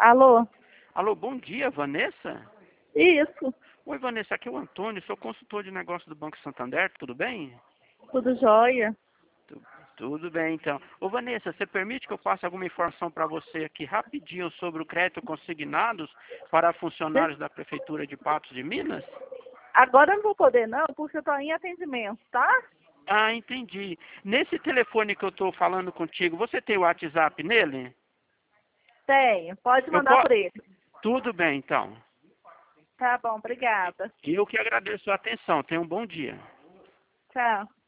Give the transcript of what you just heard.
Alô? Alô, bom dia, Vanessa? Isso, Oi, Vanessa, aqui é o Antônio, sou consultor de negócios do Banco Santander, tudo bem? tudo jóia? Tu- Tudo bem, então. Ô, Vanessa, você permite que eu passe alguma informação para você aqui rapidinho sobre o crédito consignados para funcionários da Prefeitura de Patos de Minas? Agora eu não vou poder não, porque eu tô em atendimento, tá? Ah, entendi. Nesse telefone que eu estou falando contigo, você tem o WhatsApp nele? Tenho, pode Eu mandar po... por ele. Tudo bem, então. Tá bom, obrigada. Eu que agradeço a atenção. Tenha um bom dia. Tchau.